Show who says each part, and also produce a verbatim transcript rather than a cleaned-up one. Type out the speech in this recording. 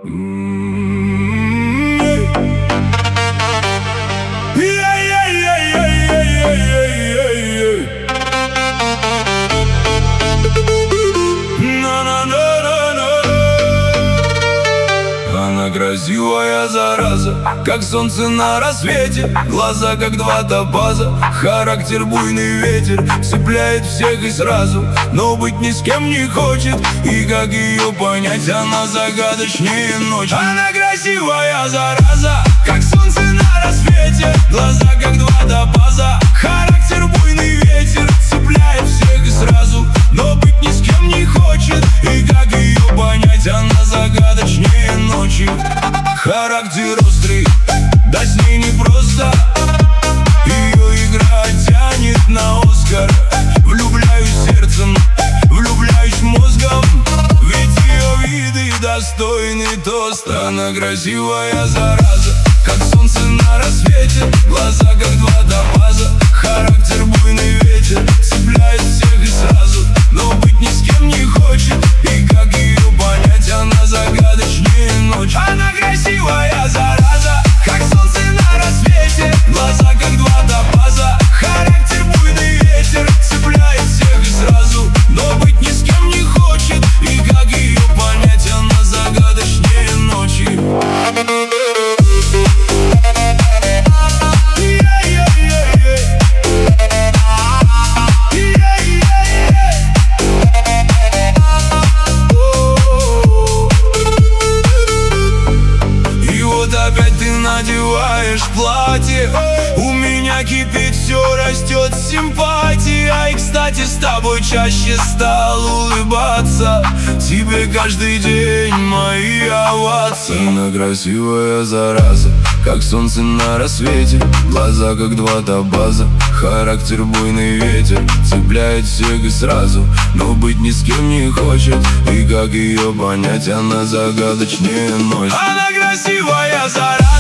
Speaker 1: Она красивая зараза, как солнце на рассвете. Глаза как два топаза, характер буйный ветер. Цепляет всех и сразу, но быть ни с кем не хочет. И как ее понять, она загадочнее ночи. Она красивая зараза, как солнце на рассвете. Глаза как два топаза, характер буйный ветер. Цепляет всех и сразу, но быть ни с кем не хочет. И как ее понять, она загадочнее ночи. Характер острый, да с ней непросто. Ее игра тянет на Оскар. Влюбляюсь сердцем, влюбляюсь мозгом, ведь ее виды достойны тоста. Она красивая зараза, как солнце на рассвете. Глаза как два топаза, характер буйный ветер. Цепляет всех и сразу, но быть ни с кем не хочет. И как ее понять, она загадочнее ночи. Она красивая зараза, как солнце на рассвете. Глаза как два топаза, характер буйный ветер. Цепляет всех и сразу, но быть ни с кем не хочет. И как ее понять, она загадочнее ночи. Опять ты надеваешь платье, у меня кипит все, растет симпатия. И, кстати, с тобой чаще стал улыбаться. Тебе каждый день мои овации. Она красивая зараза, как солнце на рассвете. Глаза как два топаза, характер буйный ветер. Цепляет всех и сразу, но быть ни с кем не хочет. И как ее понять, она загадочнее ночи. Она красивая зараза.